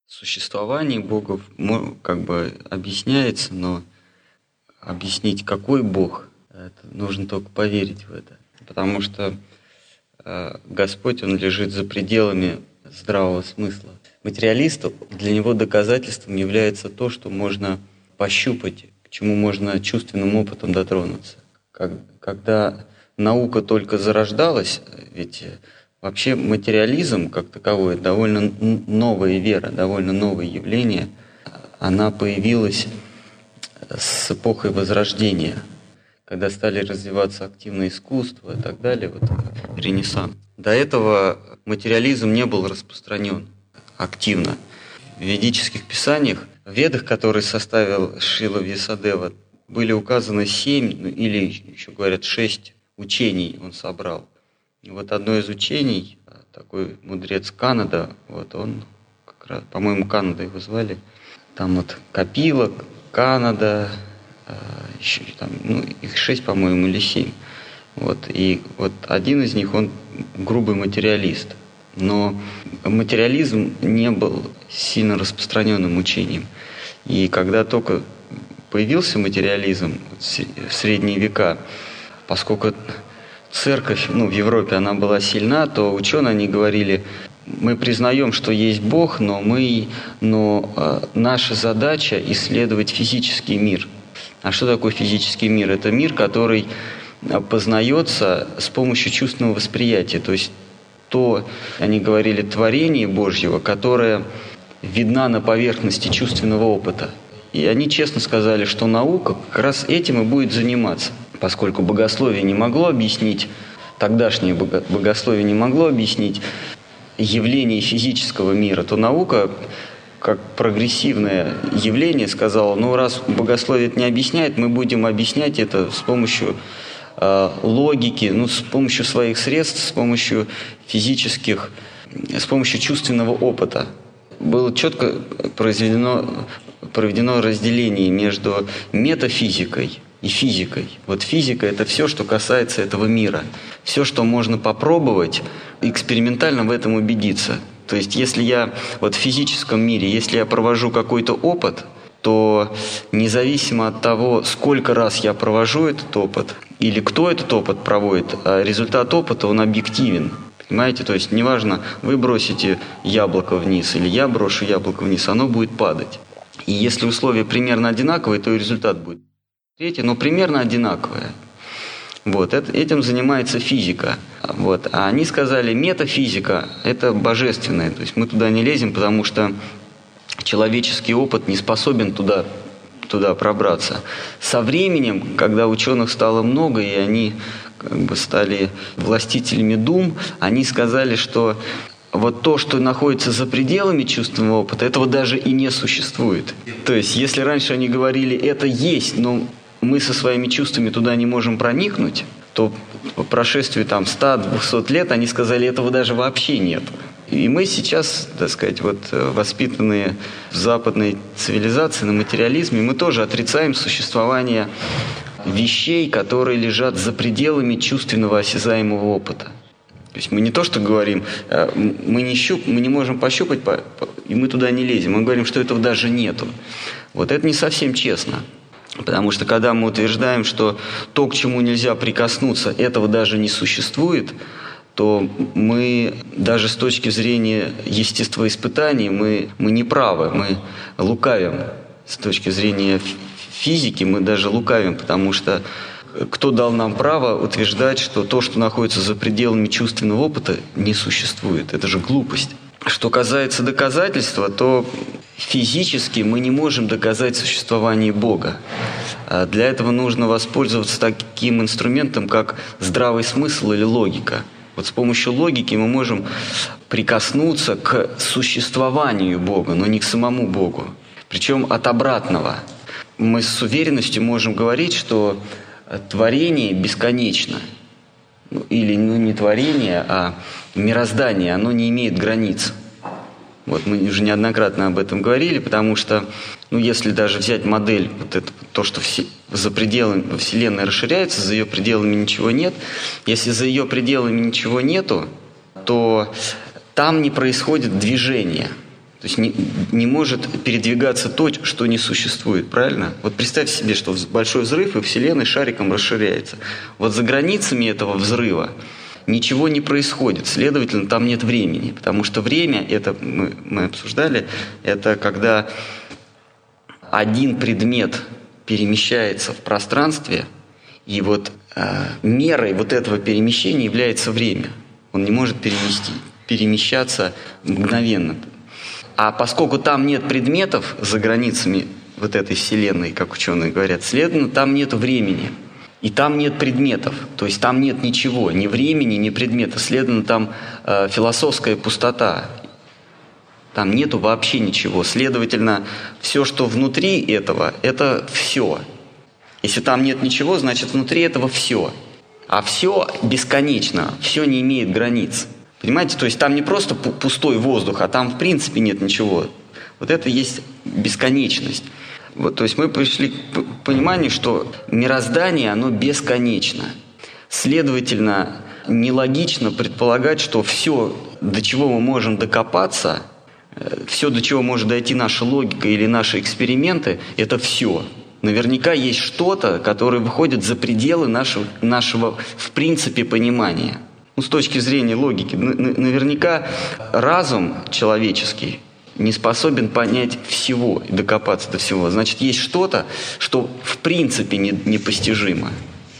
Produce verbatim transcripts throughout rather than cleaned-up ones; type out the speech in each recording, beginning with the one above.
Существование Бога мо- как бы объясняется, но объяснить, какой Бог, это нужно только поверить в это. Потому что э, Господь, Он лежит за пределами здравого смысла. Материалисту, для него доказательством является то, что можно пощупать, к чему можно чувственным опытом дотронуться. Как, когда наука только зарождалась, ведь вообще материализм как таковой довольно новая вера, довольно новое явление. Она появилась с эпохой Возрождения, когда стали развиваться активное искусство и так далее, вот Ренессанс. До этого материализм не был распространен активно. В ведических писаниях, в Ведах, которые составил Шрила Вьясадева, были указаны семь, ну, или еще говорят шесть учений он собрал. И вот одно из учений, такой мудрец Канада, вот он, как раз, по-моему, Канада его звали, там вот Капила, Канада, еще там, ну, их шесть, по-моему, или семь. Вот, и вот один из них, он грубый материалист. Но материализм не был сильно распространенным учением. И когда только появился материализм в средние века, поскольку церковь, ну, в Европе она была сильна, то ученые, они говорили, мы признаем, что есть Бог, но, мы, но э, наша задача исследовать физический мир. А что такое физический мир? Это мир, который познается с помощью чувственного восприятия. То есть то, они говорили, творение Божьего, которое видна на поверхности чувственного опыта. И они честно сказали, что наука как раз этим и будет заниматься. Поскольку богословие не могло объяснить, тогдашнее богословие не могло объяснить явление физического мира, то наука, как прогрессивное явление, сказала, ну раз богословие это не объясняет, мы будем объяснять это с помощью э, логики, ну, с помощью своих средств, с помощью физических, с помощью чувственного опыта. Было четко произведено, проведено разделение между метафизикой и физикой. Вот физика – это все, что касается этого мира. Все, что можно попробовать, экспериментально в этом убедиться. То есть, если я вот в физическом мире, если я провожу какой-то опыт, то независимо от того, сколько раз я провожу этот опыт, или кто этот опыт проводит, результат опыта, он объективен. Понимаете? То есть, неважно, вы бросите яблоко вниз, или я брошу яблоко вниз, оно будет падать. И если условия примерно одинаковые, то и результат будет третий, но примерно одинаковое. Вот, это, этим занимается физика. Вот. А они сказали, метафизика – это божественное. То есть мы туда не лезем, потому что человеческий опыт не способен туда, туда пробраться. Со временем, когда ученых стало много, и они как бы стали властителями дум, они сказали, что вот то, что находится за пределами чувственного опыта, этого даже и не существует. То есть, если раньше они говорили, это есть, но мы со своими чувствами туда не можем проникнуть, то по прошествии там ста-двухсот лет они сказали, этого даже вообще нет. И мы сейчас, так сказать, вот воспитанные в западной цивилизации, на материализме, мы тоже отрицаем существование вещей, которые лежат за пределами чувственного осязаемого опыта. То есть мы не то, что говорим, мы не, щуп, мы не можем пощупать, и мы туда не лезем. Мы говорим, что этого даже нету. Вот это не совсем честно. Потому что когда мы утверждаем, что то, к чему нельзя прикоснуться, этого даже не существует, то мы даже с точки зрения естествоиспытаний мы, мы не правы, мы лукавим. С точки зрения физики мы даже лукавим, потому что кто дал нам право утверждать, что то, что находится за пределами чувственного опыта, не существует? Это же глупость. Что касается доказательства, то физически мы не можем доказать существование Бога. Для этого нужно воспользоваться таким инструментом, как здравый смысл или логика. Вот с помощью логики мы можем прикоснуться к существованию Бога, но не к самому Богу. Причем от обратного. Мы с уверенностью можем говорить, что творение бесконечно. Или ну, не творение, а мироздание, оно не имеет границ. Вот мы уже неоднократно об этом говорили, потому что, ну, если даже взять модель, вот это, то, что все, за пределами Вселенной расширяется, за ее пределами ничего нет. Если за ее пределами ничего нету, то там не происходит движения. То есть не, не может передвигаться то, что не существует, правильно? Вот представь себе, что большой взрыв, и Вселенная шариком расширяется. Вот за границами этого взрыва ничего не происходит, следовательно, там нет времени. Потому что время, это мы, мы обсуждали, это когда один предмет перемещается в пространстве, и вот э, мерой вот этого перемещения является время. Он не может перемести, перемещаться мгновенно. А поскольку там нет предметов за границами вот этой Вселенной, как ученые говорят, следовательно, там нет времени. И там нет предметов. То есть там нет ничего, ни времени, ни предмета. Следовательно, там э, философская пустота. Там нету вообще ничего. Следовательно, все, что внутри этого, это все. Если там нет ничего, значит, внутри этого все. А все бесконечно, все не имеет границ. Понимаете? То есть там не просто пустой воздух, а там в принципе нет ничего. Вот это есть бесконечность. Вот, то есть мы пришли к пониманию, что мироздание, оно бесконечно. Следовательно, нелогично предполагать, что все, до чего мы можем докопаться, все, до чего может дойти наша логика или наши эксперименты, это все. Наверняка есть что-то, которое выходит за пределы нашего, нашего в принципе, понимания. Ну, с точки зрения логики, наверняка разум человеческий не способен понять всего и докопаться до всего. Значит, есть что-то, что в принципе не, непостижимо.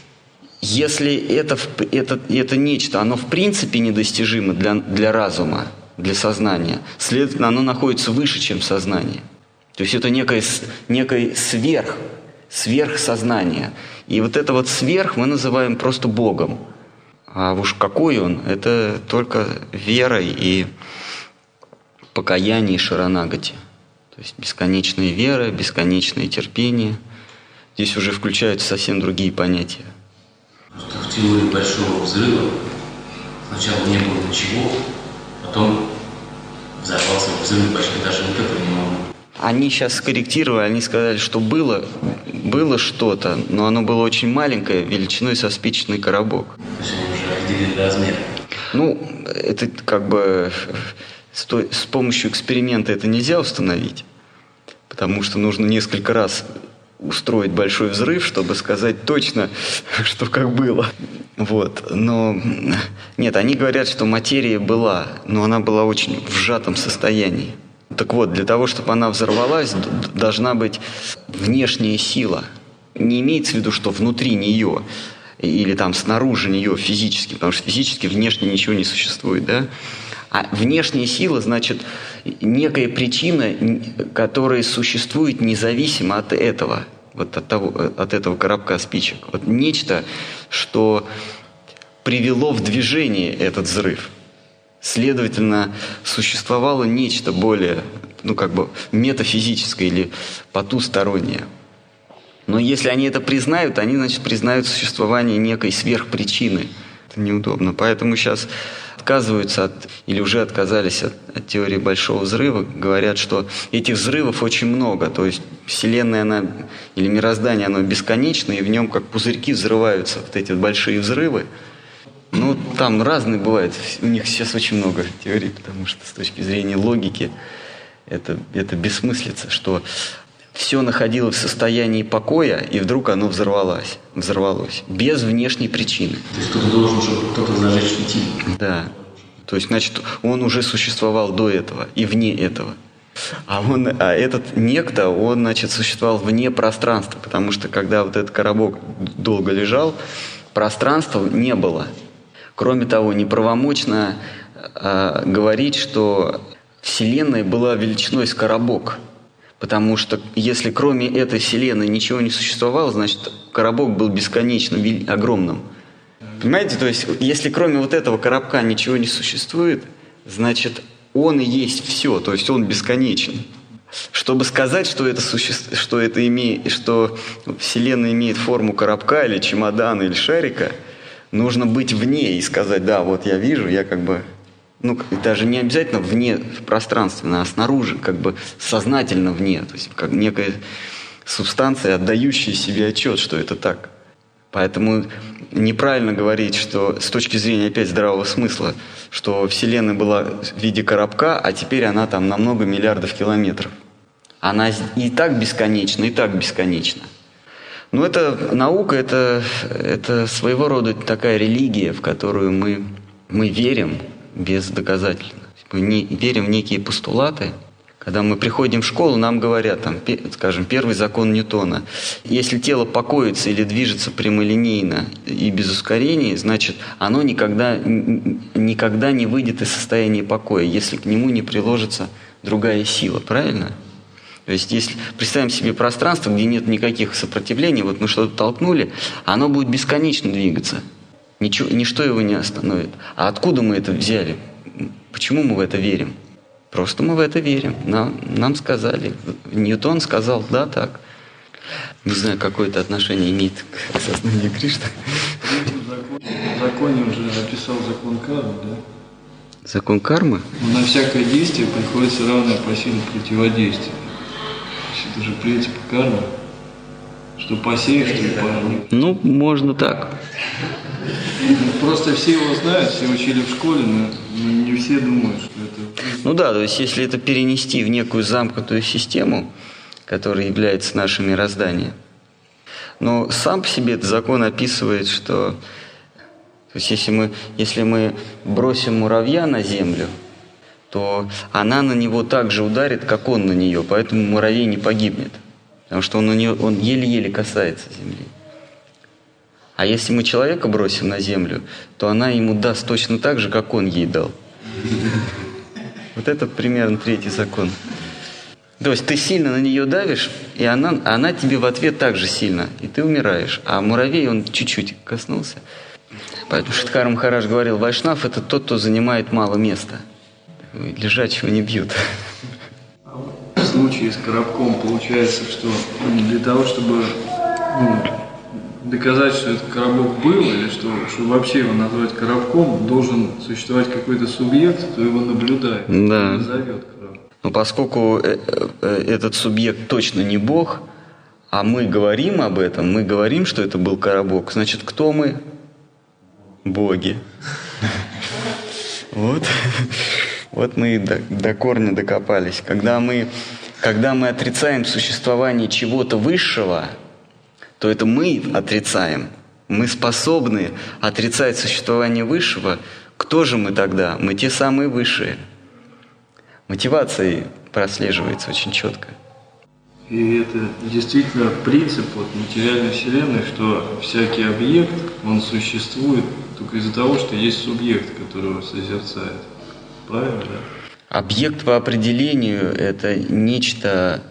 Если это, это, это нечто, оно в принципе недостижимо для, для разума, для сознания, следовательно, оно находится выше, чем сознание. То есть это некое, некое сверх, сверхсознание. И вот это вот сверх мы называем просто Богом. А уж какой он, это только верой и покаяние и шаранагати. То есть бесконечная вера, бесконечное терпение. Здесь уже включаются совсем другие понятия. В теории большого взрыва сначала не было ничего, потом взорвался взрыв, почти даже вот этого не могу. Они сейчас скорректировали, они сказали, что было, было что-то, но оно было очень маленькое, величиной со спичечный коробок. То есть они уже разделили размер. Ну, это как бы с, той, с помощью эксперимента это нельзя установить, потому что нужно несколько раз устроить большой взрыв, чтобы сказать точно, что как было. Вот. Но нет, они говорят, что материя была, но она была очень в сжатом состоянии. Так вот, для того, чтобы она взорвалась, должна быть внешняя сила. Не имеется в виду, что внутри нее или там снаружи нее физически, потому что физически внешне ничего не существует, да? А внешняя сила, значит, некая причина, которая существует независимо от этого, вот от того, от этого коробка спичек. Вот нечто, что привело в движение этот взрыв. Следовательно, существовало нечто более, ну, как бы метафизическое или потустороннее. Но если они это признают, они, значит, признают существование некой сверхпричины. Это неудобно. Поэтому сейчас отказываются от, или уже отказались от, от теории большого взрыва, говорят, что этих взрывов очень много. То есть Вселенная, она, или мироздание, оно бесконечно, и в нем как пузырьки взрываются вот эти большие взрывы. Ну, там разные бывают. У них сейчас очень много теорий, потому что с точки зрения логики это, это бессмыслица, что все находилось в состоянии покоя, и вдруг оно взорвалось, взорвалось без внешней причины. То есть кто-то должен, чтобы кто-то зажечь фитиль. Да. То есть, значит, он уже существовал до этого и вне этого. А, он, а этот некто, он, значит, существовал вне пространства, потому что когда вот этот коробок долго лежал, пространства не было. Кроме того, неправомочно э, говорить, что Вселенная была величиной с коробок. Потому что если кроме этой Вселенной ничего не существовало, значит, коробок был бесконечно огромным. Понимаете? То есть, если кроме вот этого коробка ничего не существует, значит, он и есть все, то есть он бесконечен. Чтобы сказать, что это, суще... что, это имеет... что Вселенная имеет форму коробка или чемодана или шарика, нужно быть вне и сказать, да, вот я вижу, я как бы, ну, даже не обязательно вне пространственно, а снаружи, как бы сознательно вне, то есть как некая субстанция, отдающая себе отчет, что это так. Поэтому неправильно говорить, что с точки зрения опять здравого смысла, что Вселенная была в виде коробка, а теперь она там на много миллиардов километров. Она и так бесконечна, и так бесконечна. Но это наука, это, это своего рода такая религия, в которую мы, мы верим бездоказательно. Мы не, верим в некие постулаты. Когда мы приходим в школу, нам говорят, там, скажем, первый закон Ньютона. Если тело покоится или движется прямолинейно и без ускорений, значит, оно никогда, никогда не выйдет из состояния покоя, если к нему не приложится другая сила. Правильно? То есть, если представим себе пространство, где нет никаких сопротивлений, вот мы что-то толкнули, оно будет бесконечно двигаться. Ничего, ничто его не остановит. А откуда мы это взяли? Почему мы в это верим? Просто мы в это верим. Нам, нам сказали. Ньютон сказал, да, так. Не знаю, какое это отношение имеет к осознанию Кришны. В законе уже описал закон кармы, да? Закон кармы? Но на всякое действие приходится равное по силе противодействия. Это же принцип кармы. Что посеешь, что и пожнешь. Ну, можно так. Просто все его знают, все учили в школе, но, но не все думают, что это... Ну да, то есть если это перенести в некую замкнутую систему, которая является нашим мирозданием. Но сам по себе этот закон описывает, что... То есть если мы, если мы бросим муравья на землю, то она на него так же ударит, как он на нее, поэтому муравей не погибнет. Потому что он, у нее, он еле-еле касается земли. А если мы человека бросим на землю, то она ему даст точно так же, как он ей дал. Вот это примерно третий закон. То есть ты сильно на нее давишь, и она, она тебе в ответ так же сильно, и ты умираешь. А муравей, он чуть-чуть коснулся. Поэтому Шидхар Махарадж говорил, вайшнав – это тот, кто занимает мало места. Лежачего не бьют. В случае с коробком получается, что для того, чтобы ну, доказать, что этот коробок был, или что, что вообще его назвать коробком, должен существовать какой-то субъект, кто его наблюдает, да. назовет коробок. Но поскольку этот субъект точно не Бог, а мы говорим об этом, мы говорим, что это был коробок, значит, кто мы? Боги. Вот. Вот мы и до, до корня докопались. Когда мы, когда мы отрицаем существование чего-то высшего, то это мы отрицаем. Мы способны отрицать существование высшего. Кто же мы тогда? Мы те самые высшие. Мотивация прослеживается очень четко. И это действительно принцип вот, материальной вселенной, что всякий объект, он существует только из-за того, что есть субъект, который его созерцает. Правильно, да? Объект по определению – это нечто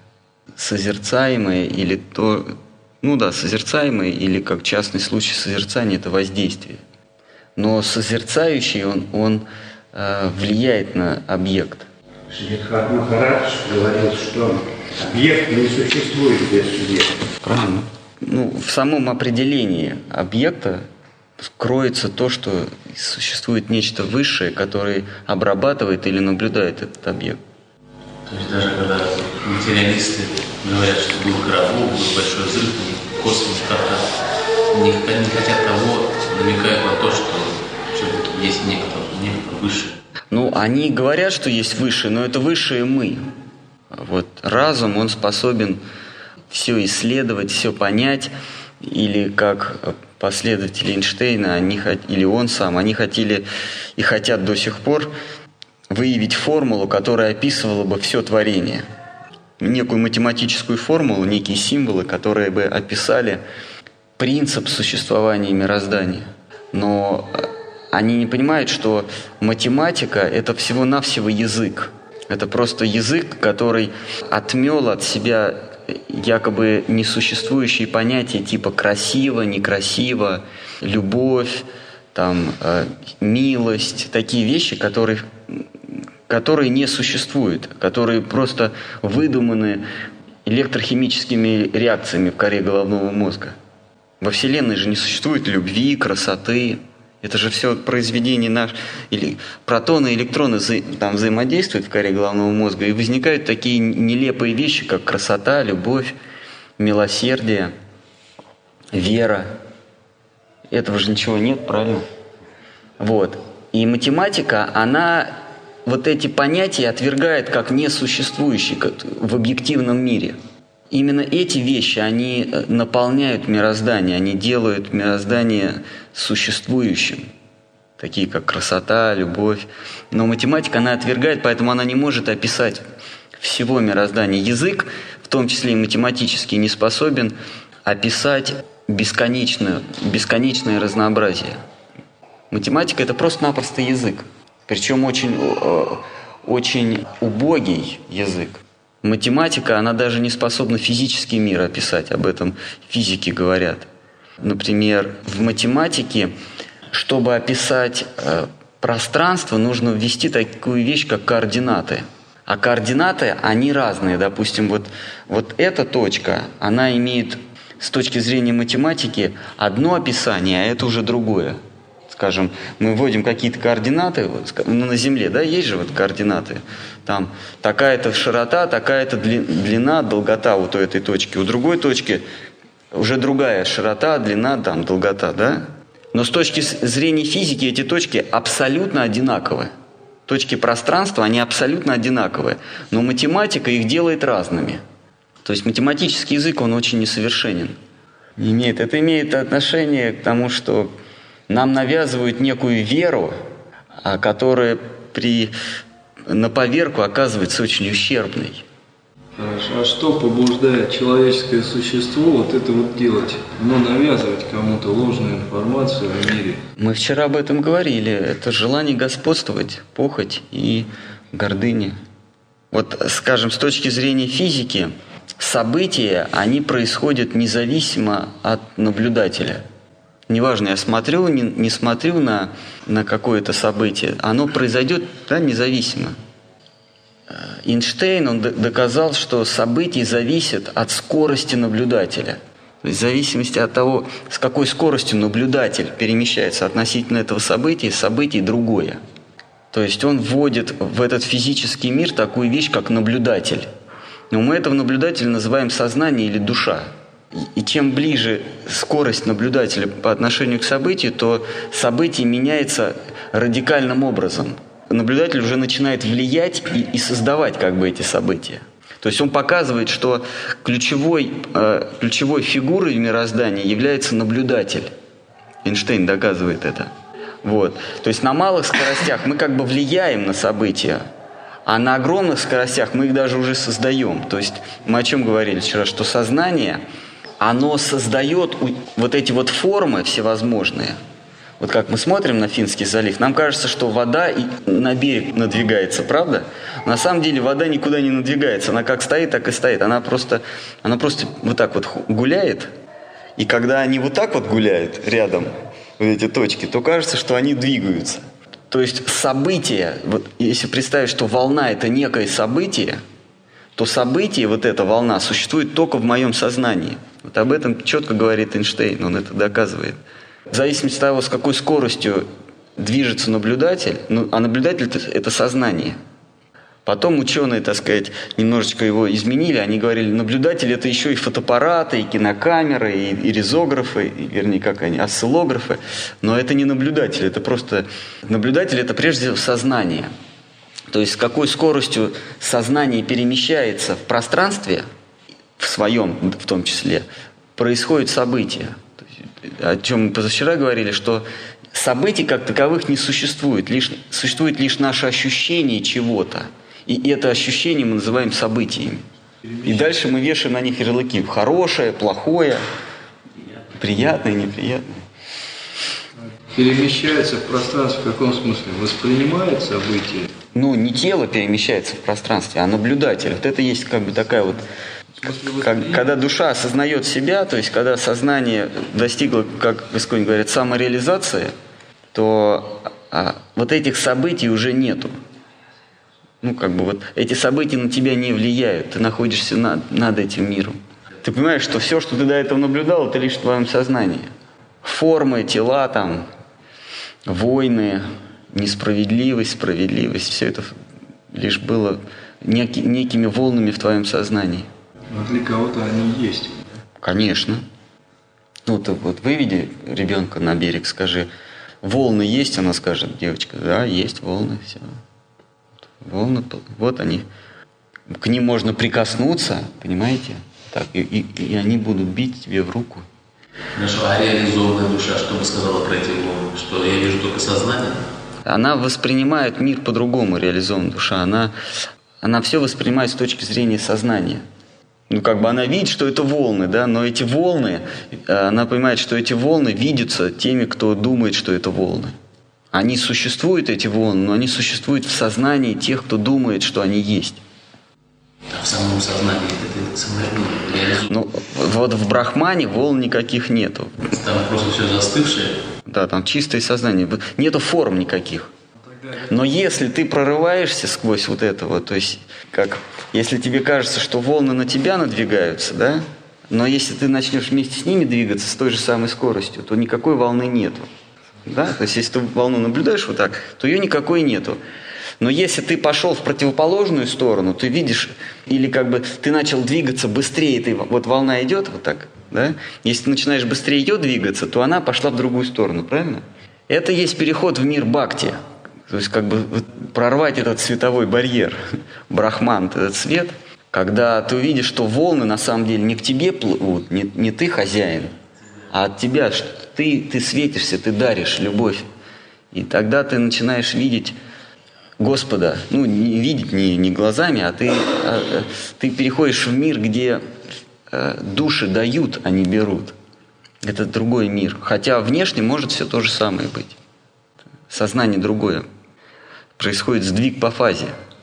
созерцаемое или то, ну да, созерцаемое, или как частный случай созерцания – это воздействие. Но созерцающий, он, он э, влияет на объект. Шидхар Махарадж говорил, что объект не существует без субъекта. Правильно. Ну, в самом определении объекта кроется то, что существует нечто высшее, которое обрабатывает или наблюдает этот объект. То есть даже когда материалисты говорят, что был коробок, был большой взрыв, космос как-то не, не хотят того, намекают на то, что все-таки есть некто, некто высшее. Ну, они говорят, что есть высшее, но это высшее мы. Вот разум, он способен все исследовать, все понять, или как последователи Эйнштейна, они, или он сам, они хотели и хотят до сих пор выявить формулу, которая описывала бы все творение. Некую математическую формулу, некие символы, которые бы описали принцип существования мироздания. Но они не понимают, что математика – это всего-навсего язык. Это просто язык, который отмел от себя якобы несуществующие понятия типа красиво, некрасиво, любовь, там, э, милость, такие вещи, которые, которые не существуют, которые просто выдуманы электрохимическими реакциями в коре головного мозга. Во Вселенной же не существует любви, красоты. Это же все произведение наш, или протоны, электроны там взаимодействуют в коре головного мозга, и возникают такие нелепые вещи, как красота, любовь, милосердие, вера. Этого же ничего нет, правильно? Вот. И математика, она вот эти понятия отвергает как несуществующие как в объективном мире. Именно эти вещи, они наполняют мироздание, они делают мироздание существующим. Такие как красота, любовь. Но математика, она отвергает, поэтому она не может описать всего мироздания. Язык, в том числе и математический, не способен описать бесконечное, бесконечное разнообразие. Математика – это просто-напросто язык. Причем очень, очень убогий язык. Математика, она даже не способна физический мир описать, об этом физики говорят. Например, в математике, чтобы описать э, пространство, нужно ввести такую вещь, как координаты. А координаты, они разные. Допустим, вот, вот эта точка, она имеет с точки зрения математики одно описание, а это уже другое. Скажем, мы вводим какие-то координаты, ну, на Земле, да, есть же вот координаты. Там такая-то широта, такая-то длина, долгота вот у этой точки. У другой точки уже другая широта, длина, там, долгота, да? Но с точки зрения физики эти точки абсолютно одинаковые. Точки пространства, они абсолютно одинаковые. Но математика их делает разными. То есть математический язык, он очень несовершенен. Не имеет, это имеет отношение к тому, что нам навязывают некую веру, которая при, на поверку оказывается очень ущербной. Хорошо. А что побуждает человеческое существо вот это вот делать? Но навязывать кому-то ложную информацию о мире? Мы вчера об этом говорили. Это желание господствовать, похоть и гордыня. Вот, скажем, с точки зрения физики, события, они происходят независимо от наблюдателя. Неважно, я смотрю, не, не смотрю на, на какое-то событие, оно произойдет, да, независимо. Эйнштейн, он д- доказал, что события зависят от скорости наблюдателя. То есть в зависимости от того, с какой скоростью наблюдатель перемещается относительно этого события, событие другое. То есть он вводит в этот физический мир такую вещь, как наблюдатель. Но мы этого наблюдателя называем сознание или душа. И чем ближе скорость наблюдателя по отношению к событию, то событие меняется радикальным образом. Наблюдатель уже начинает влиять и, и создавать как бы эти события. То есть он показывает, что ключевой, э, ключевой фигурой в мироздании является наблюдатель. Эйнштейн доказывает это. Вот. То есть на малых скоростях мы как бы влияем на события, а на огромных скоростях мы их даже уже создаем. То есть мы о чем говорили вчера, что сознание, оно создает вот эти вот формы всевозможные. Вот как мы смотрим на Финский залив, нам кажется, что вода на берег надвигается, правда? На самом деле вода никуда не надвигается, она как стоит, так и стоит. Она просто, она просто вот так вот гуляет, и когда они вот так вот гуляют рядом, вот эти точки, то кажется, что они двигаются. То есть событие, вот если представить, что волна – это некое событие, то событие, вот эта волна, существует только в моем сознании. Вот об этом четко говорит Эйнштейн, он это доказывает. В зависимости от того, с какой скоростью движется наблюдатель, ну, а наблюдатель это, – это сознание. Потом ученые, так сказать, немножечко его изменили, они говорили, наблюдатель – это еще и фотоаппараты, и кинокамеры, и, и резографы, и, вернее, как они, осциллографы, но это не наблюдатель, это просто… Наблюдатель – это прежде всего сознание. То есть с какой скоростью сознание перемещается в пространстве, в своем в том числе, происходят события. О чем мы позавчера говорили, что событий как таковых не существует, лишь, существует лишь наше ощущение чего-то. И это ощущение мы называем событиями. И дальше мы вешаем на них ярлыки. Хорошее, плохое, приятное, неприятное. Перемещается в пространстве в каком смысле? Воспринимает события? Ну, не тело перемещается в пространстве, а наблюдатель. Вот это есть как бы такая вот… Как, когда душа осознает себя, то есть когда сознание достигло, как в Исконе говорят, самореализации, то а, вот этих событий уже нету. Ну, как бы вот эти события на тебя не влияют, ты находишься над, над этим миром. Ты понимаешь, что все, что ты до этого наблюдал, это лишь в твоем сознании. Формы, тела, там, войны, несправедливость, справедливость, все это лишь было неки, некими волнами в твоем сознании. Но для кого-то они есть. Конечно. Ну, ты вот выведи ребенка на берег, скажи, волны есть? Она скажет, девочка, да, есть волны, все. Волны, вот они. К ним можно прикоснуться, понимаете? Так, и, и, и они будут бить тебе в руку. Хорошо, а реализованная душа, что бы сказала про эти волны? Что я вижу только сознание? Она воспринимает мир по-другому, реализованная душа. Она, она все воспринимает с точки зрения сознания. Ну, как бы она видит, что это волны, да, но эти волны, она понимает, что эти волны видятся теми, кто думает, что это волны. Они существуют, эти волны, но они существуют в сознании тех, кто думает, что они есть. А в самом сознании это самое реализуется? Ну, вот в Брахмане волн никаких нету. Там просто все застывшее? Да, там чистое сознание. Нету форм никаких. Но если ты прорываешься сквозь вот это вот, то есть, как, если тебе кажется, что волны на тебя надвигаются, да, но если ты начнешь вместе с ними двигаться с той же самой скоростью, то никакой волны нету. Да? То есть, если ты волну наблюдаешь вот так, то ее никакой нету. Но если ты пошел в противоположную сторону, ты видишь, или как бы ты начал двигаться быстрее, ты, вот волна идет вот так, да? Если ты начинаешь быстрее ее двигаться, то она пошла в другую сторону, правильно? Это есть переход в мир бхакти. То есть как бы прорвать этот световой барьер, брахман, этот свет, когда ты увидишь, что волны на самом деле не к тебе плывут, не, не ты хозяин, а от тебя, что ты, ты светишься, ты даришь любовь. И тогда ты начинаешь видеть Господа, ну, не видеть не, не глазами, а ты, а, ты переходишь в мир, где а, души дают, а не берут. Это другой мир. Хотя внешне может все то же самое быть. Сознание другое. Происходит сдвиг по фазе.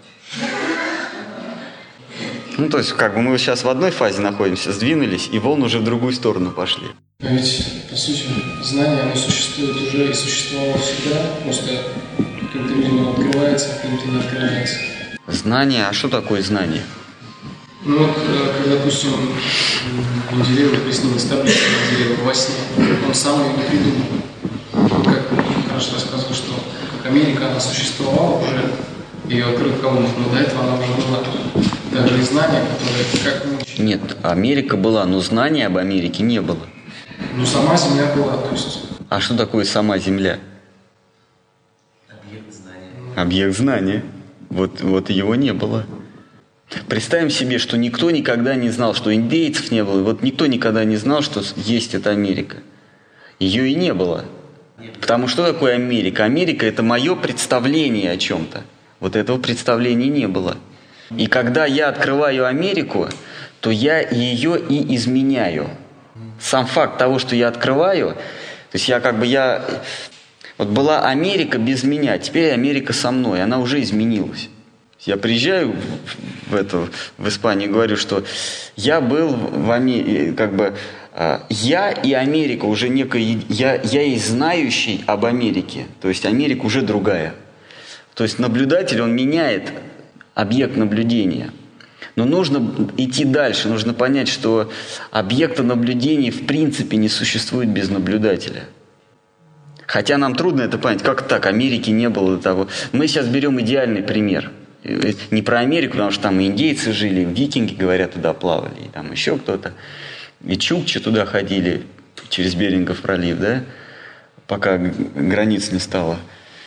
Ну, то есть, как бы мы сейчас в одной фазе находимся, сдвинулись, и волны уже в другую сторону пошли. Но ведь, по сути, знание, оно существует уже и существовало всегда, просто каким-то людям оно открывается, а каким-то не открывается. Знание, а что такое знание? Ну вот, когда, допустим, Менделееву приснилась таблица Менделеева во сне, он сам ее не придумал. Как хорошо рассказывал, что как Америка, она существовала уже, ее открыл Колумб, но до этого она уже была. Даже и знания, которые как мы... Нет, Америка была, но знания об Америке не было. Ну, сама Земля была, то есть... А что такое сама Земля? Объект знания. Объект знания. Вот, вот его не было. Представим себе, что никто никогда не знал, что индейцев не было. Вот никто никогда не знал, что есть эта Америка. Ее и не было. Потому что такое Америка? Америка – это мое представление о чем-то. Вот этого представления не было. И когда я открываю Америку, то я ее и изменяю. Сам факт того, что я открываю, то есть я как бы я... Вот была Америка без меня, теперь Америка со мной, она уже изменилась. Я приезжаю в, эту, в Испанию и говорю, что я был в Америке, как бы я и Америка уже некое, я, я и знающий об Америке, то есть Америка уже другая. То есть наблюдатель, он меняет объект наблюдения. Но нужно идти дальше, нужно понять, что объекта наблюдения в принципе не существует без наблюдателя. Хотя нам трудно это понять, как так, Америки не было до того. Мы сейчас берем идеальный пример. Не про Америку, потому что там и индейцы жили, викинги, говорят, туда плавали, и там еще кто-то. И чукчи туда ходили через Берингов пролив, да, пока границ не стало.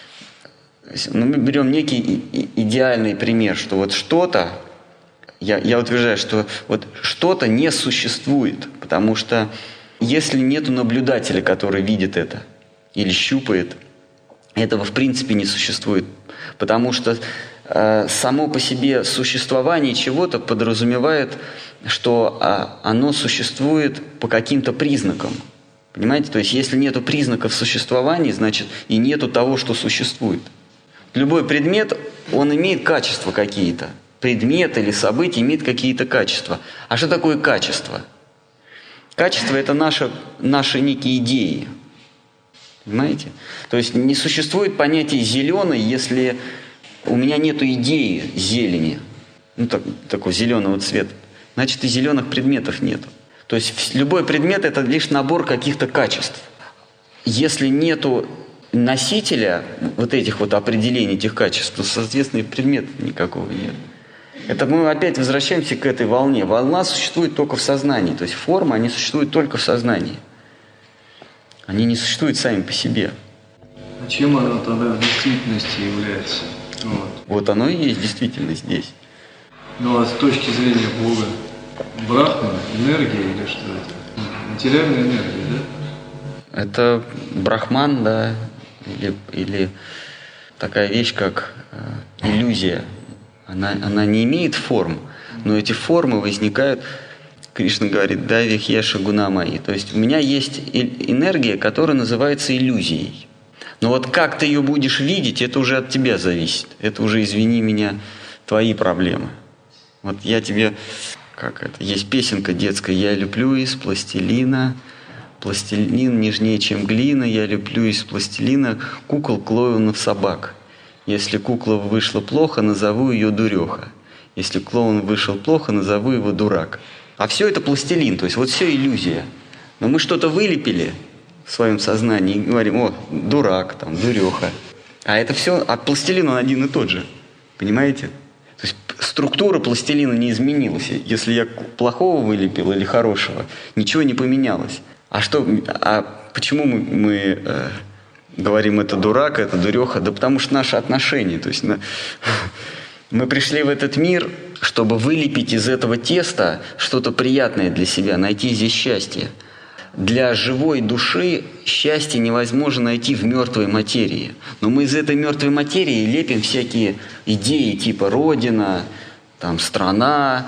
Но мы берем некий идеальный пример, что вот что-то, я, я утверждаю, что вот что-то не существует, потому что если нет наблюдателя, который видит это или щупает, этого в принципе не существует, потому что э, само по себе существование чего-то подразумевает, что э, оно существует по каким-то признакам. Понимаете? То есть если нету признаков существования, значит и нету того, что существует. Любой предмет, он имеет качества какие-то. Предмет или событие имеет какие-то качества. А что такое качество? Качество – это наши, наши некие идеи. Понимаете? То есть не существует понятия «зеленый», если у меня нет идеи зелени, ну, так, такого зеленого цвета. Значит, и зеленых предметов нет. То есть любой предмет – это лишь набор каких-то качеств. Если нету носителя вот этих вот определений, этих качеств, то, соответственно, и предмета никакого нет. Это мы опять возвращаемся к этой волне. Волна существует только в сознании. То есть формы, они существуют только в сознании. Они не существуют сами по себе. А чем оно тогда в действительности является? Вот. Вот оно и есть действительность здесь. Ну а с точки зрения Бога, Брахма, энергия или что это? Материальная энергия, да? Это брахман, да, или, или такая вещь, как э, иллюзия. Она, она не имеет форм, но эти формы возникают, Кришна говорит, да, вихьеша гунамаи. То есть у меня есть энергия, которая называется иллюзией. Но вот как ты ее будешь видеть, это уже от тебя зависит. Это уже, извини меня, твои проблемы. Вот я тебе, как это, есть песенка детская, я люблю из пластилина, пластилин нежнее, чем глина, я люблю из пластилина кукол, клоунов, собак. Если кукла вышла плохо, назову ее дуреха. Если клоун вышел плохо, назову его дурак. А все это пластилин, то есть вот все иллюзия. Но мы что-то вылепили в своем сознании и говорим, о, дурак, там, дуреха. А это все, а пластилин он один и тот же. Понимаете? То есть структура пластилина не изменилась. Если я плохого вылепил или хорошего, ничего не поменялось. А что, а почему мы, мы э, говорим, это дурак, это дуреха? Да потому что наши отношения. То есть на, мы пришли в этот мир, чтобы вылепить из этого теста что-то приятное для себя, найти здесь счастье. Для живой души счастье невозможно найти в мертвой материи. Но мы из этой мертвой материи лепим всякие идеи типа Родина, там, страна,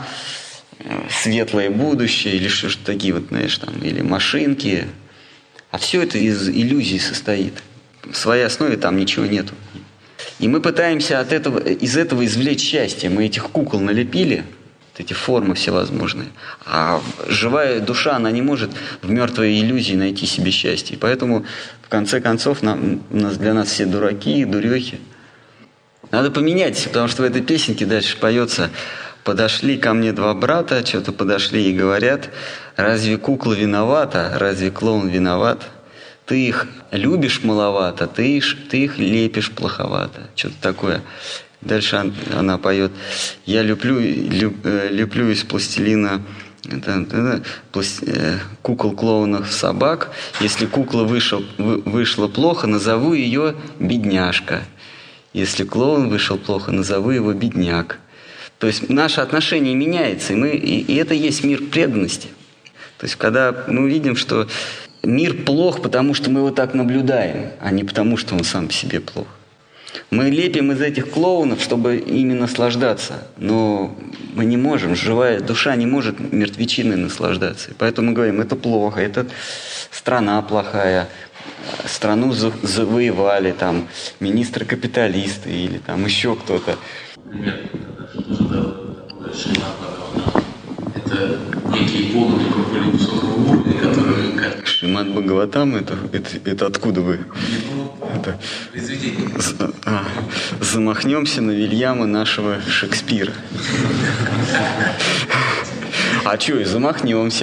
светлое будущее, или что-то такие вот, знаешь, там, или машинки. А все это из иллюзий состоит. В своей основе там ничего нету. И мы пытаемся от этого, из этого извлечь счастье. Мы этих кукол налепили, эти формы всевозможные. А живая душа, она не может в мертвой иллюзии найти себе счастье. И поэтому, в конце концов, нам, для нас все дураки и дурехи. Надо поменять, потому что в этой песенке дальше поется: подошли ко мне два брата, что-то подошли и говорят, разве кукла виновата, разве клоун виноват? Ты их любишь маловато, ты их, ты их лепишь плоховато. Что-то такое. Дальше она поет: я люблю, люб, люблю из пластилина это, это, пласт, э, кукол, клоунов, собак. Если кукла вышел, вы, вышла плохо, назову ее бедняжка. Если клоун вышел плохо, назову его бедняк. То есть наше отношение меняется, и, мы, и, и это есть мир преданности. То есть когда мы видим, что мир плох, потому что мы его так наблюдаем, а не потому, что он сам по себе плох. Мы лепим из этих клоунов, чтобы ими наслаждаться, но мы не можем, живая душа не может мертвечиной наслаждаться. И поэтому мы говорим, это плохо, это страна плохая, страну завоевали, там, министры-капиталисты или там еще кто-то. Пример, такой Шримад Бхагаватам. Это некие боги более высокого уровня, которые... Как... Шримад Бхагаватам, это, это, это откуда вы? Это... А, замахнемся на Вильяма нашего Шекспира. А что, и замахнемся.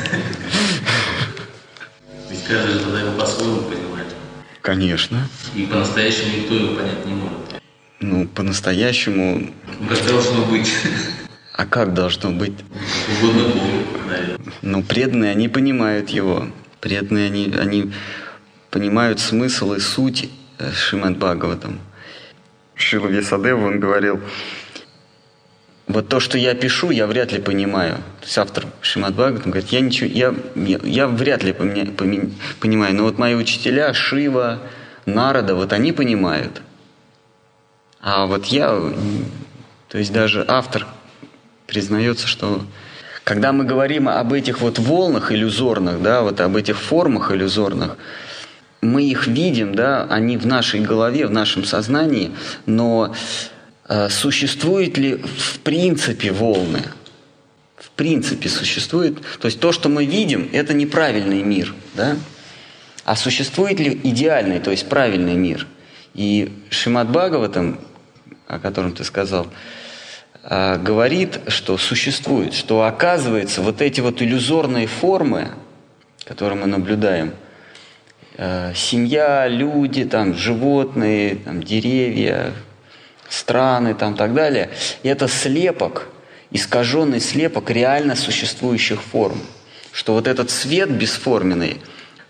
Ведь каждый же тогда его по-своему понимает. Конечно. И по-настоящему никто его понять не может. Ну, по-настоящему... Ну, как должно быть. А как должно быть? Угодно Богу, наверное. Ну, преданные, они понимают его. Преданные, они, они понимают смысл и суть Шримад Бхагаватам. Шрила Вьясадева, он говорил, вот то, что я пишу, я вряд ли понимаю. То есть автор Шримад Бхагаватам говорит, я, ничего, я, я, я вряд ли поменя, поменя, понимаю, но вот мои учителя, Шива, Нарада, вот они понимают. А вот я, то есть даже автор признается, что когда мы говорим об этих вот волнах иллюзорных, да, вот об этих формах иллюзорных, мы их видим, да, они в нашей голове, в нашем сознании, но э, существуют ли в принципе волны? В принципе существует, то есть то, что мы видим, это неправильный мир, да? А существует ли идеальный, то есть правильный мир? И Шримад Бхагаватам, о котором ты сказал, э, говорит, что существует, что оказывается вот эти вот иллюзорные формы, которые мы наблюдаем, семья, люди, там, животные, там, деревья, страны, там, так далее. И это слепок, искаженный слепок реально существующих форм. Что вот этот свет бесформенный,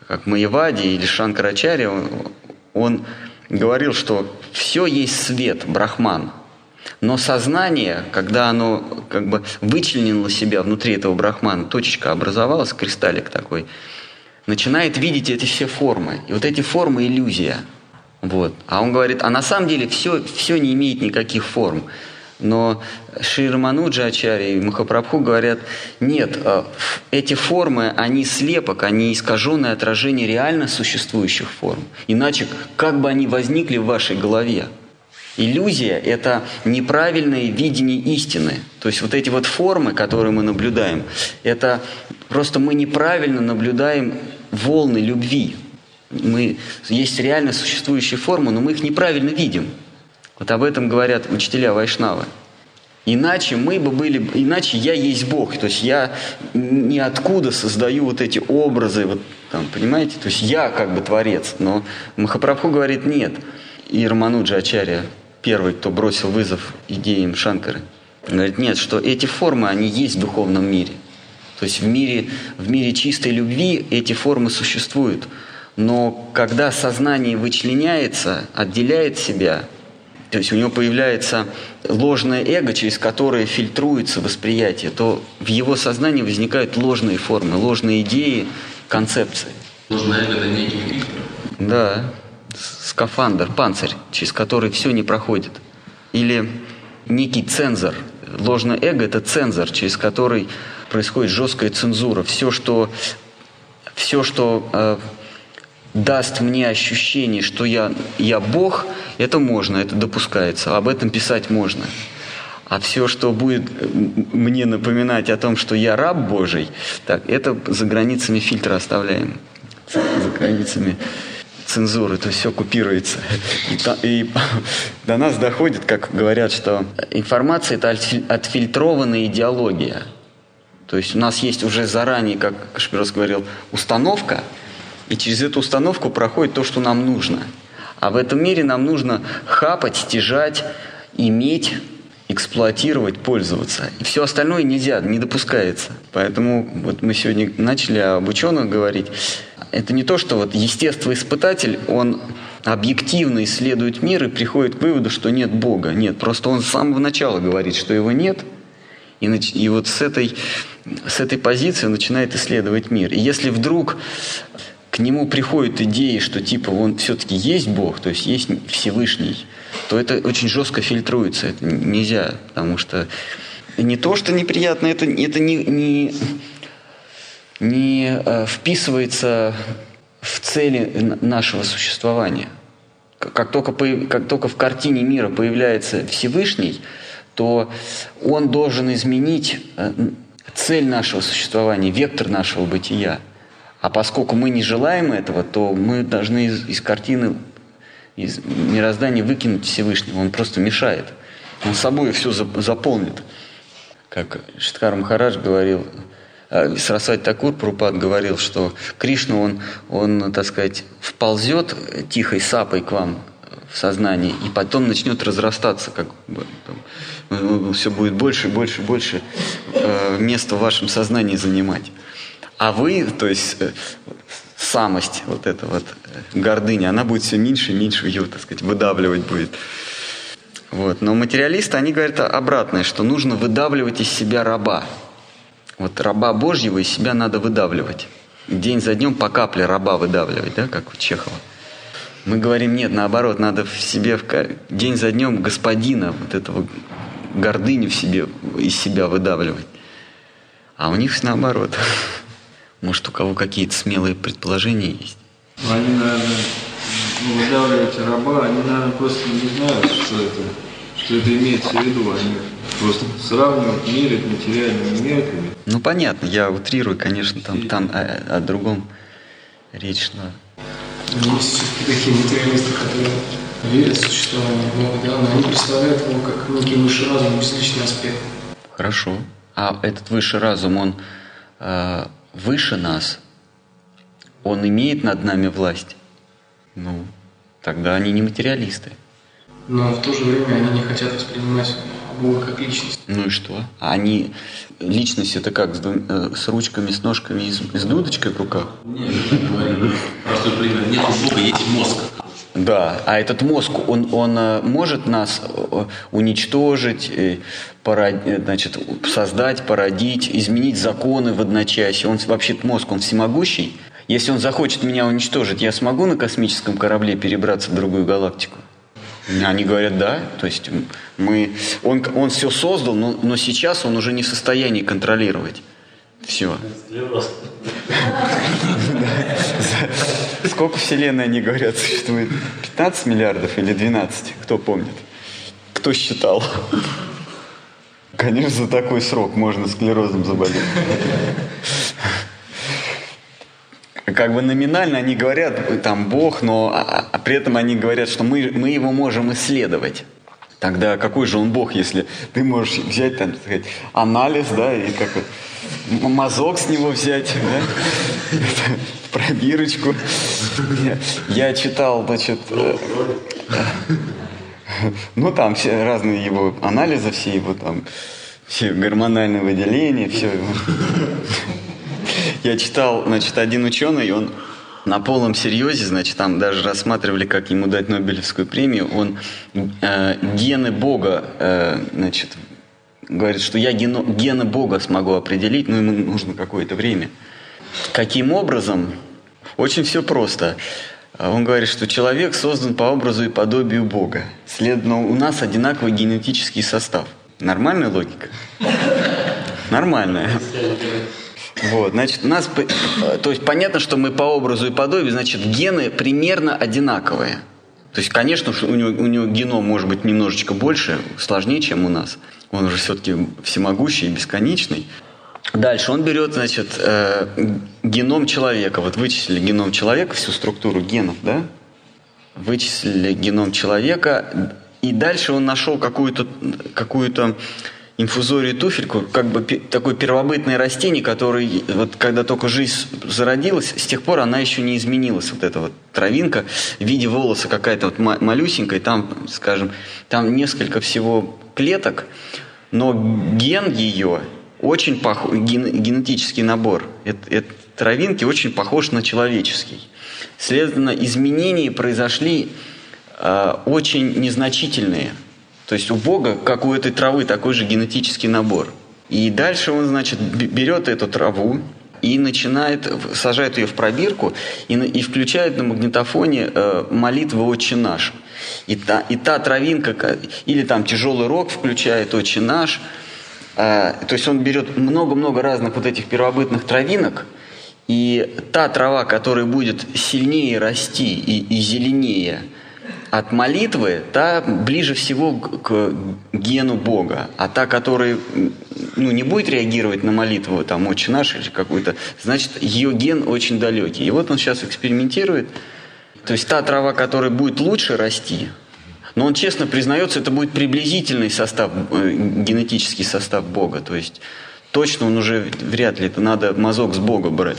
как Майявади или Шанкарачарья, он, он говорил, что все есть свет, брахман. Но сознание, когда оно как бы вычленило себя внутри этого брахмана, точечка образовалась, кристаллик такой, начинает видеть эти все формы. И вот эти формы — иллюзия. Вот. А он говорит, а на самом деле все, все не имеет никаких форм. Но Шри Рамануджа Ачарья и Махапрабху говорят, нет, эти формы, они слепок, они искаженное отражение реально существующих форм. Иначе как бы они возникли в вашей голове? Иллюзия – это неправильное видение истины. То есть вот эти вот формы, которые мы наблюдаем, это просто мы неправильно наблюдаем волны любви. Мы, есть реально существующие формы, но мы их неправильно видим. Вот об этом говорят учителя Вайшнавы. Иначе мы бы были, иначе я есть Бог. То есть я ниоткуда создаю вот эти образы, вот, там, понимаете? То есть я как бы творец. Но Махапрабху говорит нет. И Рамануджа Ачарья, первый, кто бросил вызов идеям Шанкары, говорит нет, что эти формы, они есть в духовном мире. То есть в мире, в мире чистой любви эти формы существуют. Но когда сознание вычленяется, отделяет себя, то есть у него появляется ложное эго, через которое фильтруется восприятие, то в его сознании возникают ложные формы, ложные идеи, концепции. Ложное эго – это некий фильтр. Да, скафандр, панцирь, через который все не проходит. Или некий цензор. Ложное эго – это цензор, через который происходит жесткая цензура. Все, что, все, что э, даст мне ощущение, что я, я Бог, это можно, это допускается, об этом писать можно. А все, что будет мне напоминать о том, что я раб Божий, так, это за границами фильтра оставляем, за границами цензуры, то есть все купируется. И, и до нас доходит, как говорят, что информация – это отфильтрованная идеология. То есть у нас есть уже заранее, как Кашпирос говорил, установка, и через эту установку проходит то, что нам нужно. А в этом мире нам нужно хапать, стяжать, иметь, эксплуатировать, пользоваться. И все остальное нельзя, не допускается. Поэтому вот мы сегодня начали об ученых говорить. Это не то, что вот естествоиспытатель, он объективно исследует мир и приходит к выводу, что нет Бога. Нет, просто он с самого начала говорит, что его нет. И, и вот с этой, с этой позиции он начинает исследовать мир. И если вдруг к нему приходят идеи, что типа он все-таки есть Бог, то есть есть Всевышний, то это очень жестко фильтруется. Это нельзя, потому что не то, что неприятно, это, это не, не, не э, вписывается в цели нашего существования. Как только, как только в картине мира появляется Всевышний, то он должен изменить цель нашего существования, вектор нашего бытия. А поскольку мы не желаем этого, то мы должны из, из картины, из мироздания выкинуть Всевышнего. Он просто мешает. Он собой все заполнит. Как Шридхар Махарадж говорил, Сарасвати Такур Прабхупад говорил, что Кришна, он, он, так сказать, вползет тихой сапой к вам в сознание, и потом начнет разрастаться, как бы, там, все будет больше, больше, больше э, места в вашем сознании занимать. А вы, то есть э, самость, вот эта вот э, гордыня, она будет все меньше и меньше ее, так сказать, выдавливать будет. Вот. Но материалисты, они говорят обратное, что нужно выдавливать из себя раба. Вот раба Божьего из себя надо выдавливать. День за днем по капле раба выдавливать, да, как у Чехова. Мы говорим, нет, наоборот, надо в себе день за днем господина, вот этого гордыню в себе, из себя выдавливать. А у них наоборот. Может, у кого какие-то смелые предположения есть? Они, наверное, ну, выдавливать раба, они, наверное, просто не знают, что это, что это имеется в виду. Они просто сравнивают, мерят материальными мерками. Ну, понятно, я утрирую, конечно, там, там о, о другом речь шла. Есть все-таки такие материалисты, которые верят в существование Бога, да, но они представляют его как некий высший разум, безличный аспект. Хорошо. А этот высший разум, он э, выше нас? Он имеет над нами власть? Ну, тогда они не материалисты. Но в то же время они не хотят воспринимать Бога как личность. Ну и что? А они... Личность это как? С, двум, э, с ручками, с ножками и с, с дудочкой в руках? Нет, это говорили. у Бога есть мозг. Да, а этот мозг, он, он э, может нас э, уничтожить, э, пород- значит, создать, породить, изменить законы в одночасье. Он вообще-то мозг, он всемогущий. Если он захочет меня уничтожить, я смогу на космическом корабле перебраться в другую галактику? Они говорят, да. То есть мы, он, он все создал, но, но сейчас он уже не в состоянии контролировать. Все. Сколько вселенной, они говорят, существует? пятнадцать миллиардов или двенадцать? Кто помнит? Кто считал? Конечно, за такой срок можно склерозом заболеть. Как бы номинально они говорят, там Бог, но а, а при этом они говорят, что мы, мы его можем исследовать. Тогда какой же он Бог, если ты можешь взять, там, сказать, анализ, да, и как мазок с него взять, да, пробирочку. Я, я читал, значит, э, ну там все разные его анализы, все его там, все гормональные выделения, все. Я читал, значит, один ученый, он на полном серьезе, значит, там даже рассматривали, как ему дать Нобелевскую премию. Он э, гены Бога, э, значит, говорит, что я гено, гены Бога смогу определить, но ему нужно какое-то время. Каким образом? Очень все просто. Он говорит, что человек создан по образу и подобию Бога. Следовательно, у нас одинаковый генетический состав. Нормальная логика? Нормальная. Вот, значит, у нас, то есть понятно, что мы по образу и подобию, значит, гены примерно одинаковые. То есть, конечно, у него, у него геном может быть немножечко больше, сложнее, чем у нас. Он уже все-таки всемогущий и бесконечный. Дальше он берет, значит, э, геном человека. Вот вычислили геном человека, всю структуру генов, да? Вычислили геном человека, и дальше он нашел какую-то, какую-то инфузорию туфельку, как бы такое первобытное растение, которое, вот когда только жизнь зародилась, с тех пор она еще не изменилась. Вот эта вот травинка в виде волоса какая-то вот малюсенькая, там, скажем, там несколько всего клеток, но ген ее очень похож, ген, генетический набор этой травинки очень похож на человеческий. Следовательно, изменения произошли э, очень незначительные. То есть у Бога, как у этой травы, такой же генетический набор. И дальше он, значит, берет эту траву и начинает, сажает ее в пробирку и, и включает на магнитофоне э, молитвы «Отче наш». И та, и та травинка, или там тяжелый рок включает «Отче наш». Э, то есть он берет много-много разных вот этих первобытных травинок, и та трава, которая будет сильнее расти и, и зеленее от молитвы, та ближе всего к гену Бога. А та, которая ну, не будет реагировать на молитву, там, «Отче наш» или какой-то, значит, ее ген очень далекий. И вот он сейчас экспериментирует. То есть та трава, которая будет лучше расти, но он честно признается, это будет приблизительный состав, генетический состав Бога. То есть точно он уже вряд ли, это надо мазок с Бога брать.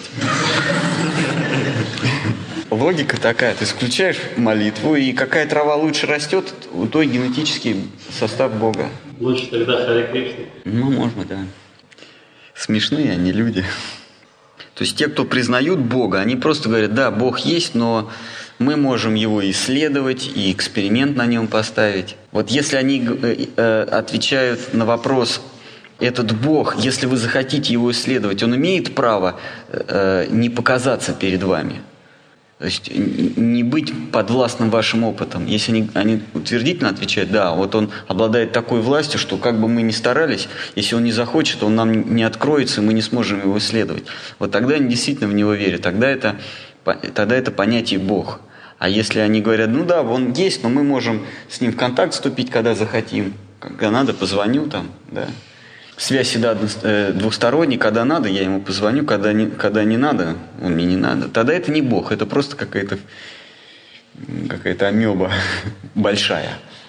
Логика такая, ты включаешь молитву, и какая трава лучше растет, у той генетический состав Бога. Лучше тогда Харе Кришна. Ну, можно, да. Смешные они люди. То есть те, кто признают Бога, они просто говорят, да, Бог есть, но мы можем его исследовать и эксперимент на нем поставить. Вот если они э, отвечают на вопрос, этот Бог, если вы захотите его исследовать, он имеет право э, не показаться перед вами. То есть не быть подвластным вашим опытом. Если они, они утвердительно отвечают, да, вот он обладает такой властью, что как бы мы ни старались, если он не захочет, он нам не откроется, и мы не сможем его исследовать. Вот тогда они действительно в него верят. Тогда это, тогда это понятие Бог. А если они говорят, ну да, он есть, но мы можем с ним в контакт вступить, когда захотим. Когда надо, позвоню там, да. Связь всегда двухсторонняя, когда надо, я ему позвоню, когда не, когда не надо, он мне не надо. Тогда это не Бог, это просто какая-то какая-то амеба большая.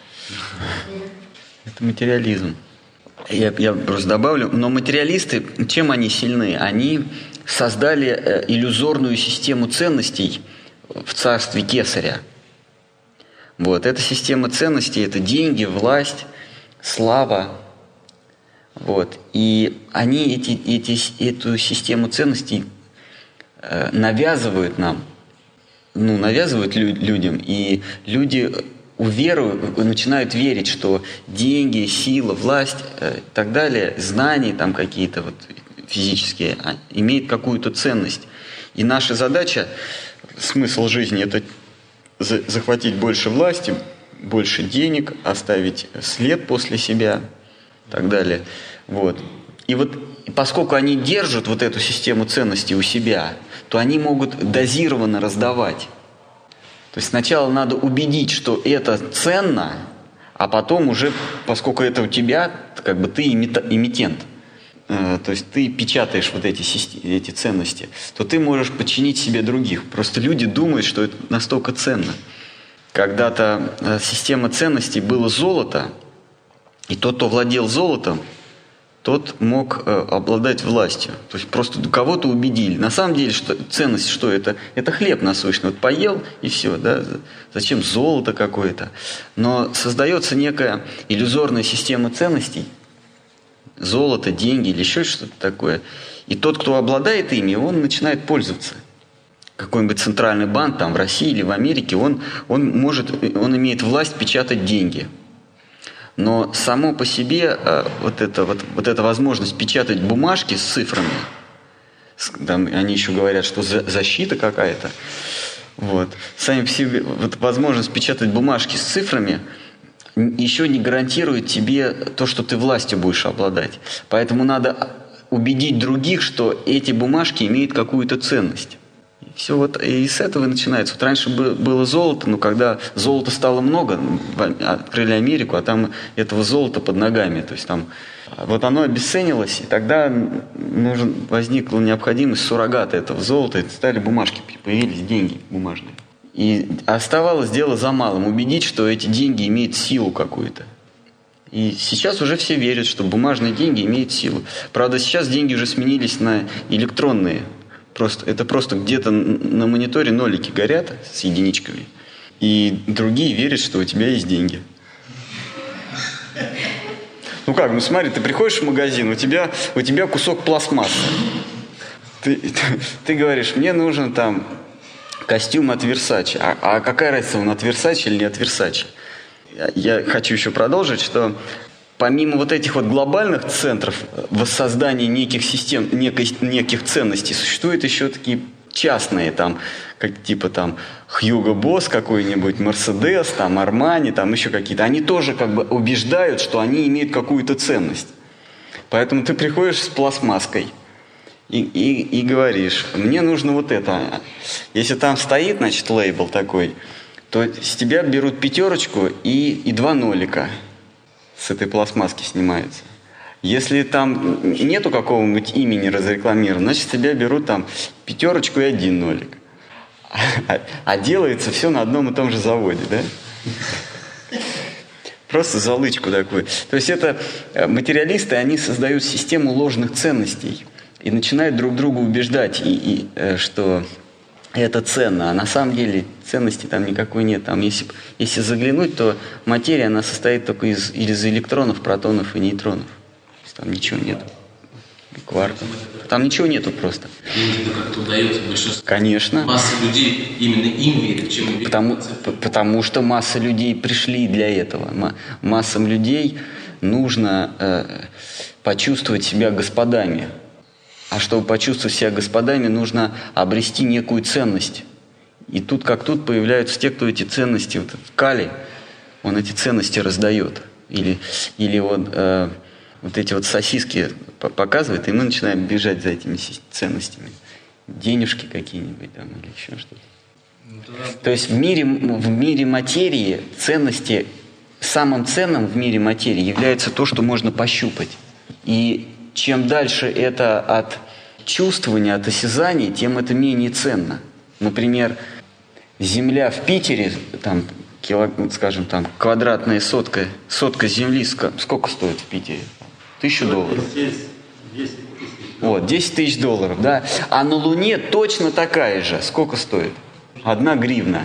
Это материализм. Я, я просто добавлю, но материалисты, чем они сильны? Они создали иллюзорную систему ценностей в царстве Кесаря. Вот, эта система ценностей – это деньги, власть, слава. Вот. И они эти, эти, эту систему ценностей э, навязывают нам ну, навязывают лю- людям, и люди уверуют, начинают верить, что деньги, сила, власть э, и так далее, знания там какие-то вот физические, а, имеют какую-то ценность. И наша задача, смысл жизни – это за- захватить больше власти, больше денег, оставить след после себя и так далее. Вот. И вот и поскольку они держат вот эту систему ценностей у себя, то они могут дозированно раздавать. То есть сначала надо убедить, что это ценно, а потом уже, поскольку это у тебя, как бы ты эмитент, э, то есть ты печатаешь вот эти, эти ценности, то ты можешь подчинить себе других. Просто люди думают, что это настолько ценно. Когда-то э, система ценностей было золото, и тот, кто владел золотом, тот мог э, обладать властью. То есть просто кого-то убедили. На самом деле, что, ценность что это? Это хлеб насущный. Вот поел и все. Да? Зачем золото какое-то? Но создается некая иллюзорная система ценностей. Золото, деньги или еще что-то такое. И тот, кто обладает ими, он начинает пользоваться. Какой-нибудь центральный банк там, в России или в Америке, он, он, может, он имеет власть печатать деньги. Но само по себе э, вот, это, вот, вот эта возможность печатать бумажки с цифрами, с, там, они еще говорят, что за, защита какая-то, вот, сами по себе вот, возможность печатать бумажки с цифрами еще не гарантирует тебе то, что ты властью будешь обладать. Поэтому надо убедить других, что эти бумажки имеют какую-то ценность. Все вот и с этого начинается. Вот раньше было золото, но когда золота стало много, открыли Америку, а там этого золота под ногами. То есть там вот оно обесценилось, и тогда нужен, возникла необходимость суррогата этого золота, и стали бумажки, появились деньги бумажные. И оставалось дело за малым, убедить, что эти деньги имеют силу какую-то. И сейчас уже все верят, что бумажные деньги имеют силу. Правда, сейчас деньги уже сменились на электронные. Просто, это просто где-то на мониторе нолики горят с единичками, и другие верят, что у тебя есть деньги. Ну как, ну смотри, ты приходишь в магазин, у тебя, у тебя кусок пластмассы. Ты, ты, ты говоришь, мне нужен там костюм от Versace. А, а какая разница, он от Versace или не от Versace? Я, я хочу еще продолжить, что помимо вот этих вот глобальных центров воссоздания неких систем, некой, неких ценностей, существуют еще такие частные, там, как типа там Hugo Boss какой-нибудь, Mercedes, там Armani, там еще какие-то. Они тоже как бы убеждают, что они имеют какую-то ценность. Поэтому ты приходишь с пластмасской и, и, и говоришь, мне нужно вот это. Если там стоит, значит, лейбл такой, то с тебя берут пятерочку и, и два нолика. С этой пластмасски снимаются. Если там нету какого-нибудь имени разрекламировано, значит, тебя берут там пятерочку и один нолик. А, а делается все на одном и том же заводе, да? Просто залычку такую. То есть это материалисты, они создают систему ложных ценностей и начинают друг друга убеждать, и, и, что это ценно, а на самом деле ценности там никакой нет. Там, если, если заглянуть, то материя, она состоит только из, из электронов, протонов и нейтронов. Там ничего нет. Кварков. Там ничего нету просто. Им как-то удается большинство. Конечно. Масса людей именно им верит, чем верит. Потому, потому что масса людей пришли для этого. Массам людей нужно э, почувствовать себя господами. А чтобы почувствовать себя господами, нужно обрести некую ценность. И тут как тут появляются те, кто эти ценности, вот этот Кали, он эти ценности раздает. Или, или он э, вот эти вот сосиски показывает, и мы начинаем бежать за этими ценностями. Денежки какие-нибудь там или еще что-то. Ну, тогда... То есть в мире, в мире материи ценности, самым ценным в мире материи является то, что можно пощупать. И чем дальше это от чувствования, от осязания, тем это менее ценно. Например, земля в Питере, там, кило, скажем, там, квадратная сотка, сотка земли, сколько стоит в Питере? Тысячу долларов. Вот, десять тысяч долларов, да. А на Луне точно такая же. Сколько стоит? Одна гривна.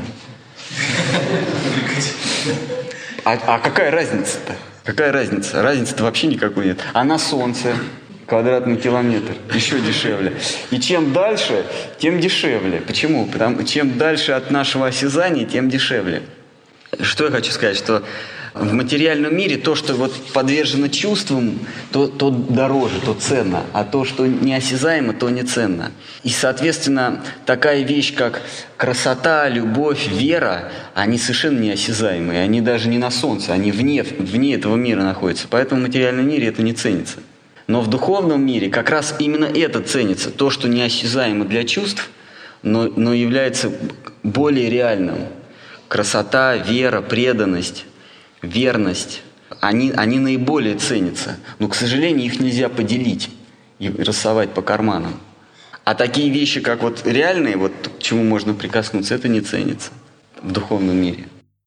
А, а какая разница-то? Какая разница? Разницы-то вообще никакой нет. А на Солнце квадратный километр. Еще дешевле. И чем дальше, тем дешевле. Почему? Потому что чем дальше от нашего осязания, тем дешевле. Что я хочу сказать, что в материальном мире то, что вот подвержено чувствам, то, то дороже, то ценно, а то, что неосязаемо, то не ценно. И, соответственно, такая вещь, как красота, любовь, вера, они совершенно неосязаемые, они даже не на солнце, они вне, вне этого мира находятся, поэтому в материальном мире это не ценится. Но в духовном мире как раз именно это ценится, то, что неосязаемо для чувств, но, но является более реальным. Красота, вера, преданность, верность, они, они наиболее ценятся. Но, к сожалению, их нельзя поделить и рассовать по карманам. А такие вещи, как вот реальные, вот к чему можно прикоснуться, это не ценится в духовном мире.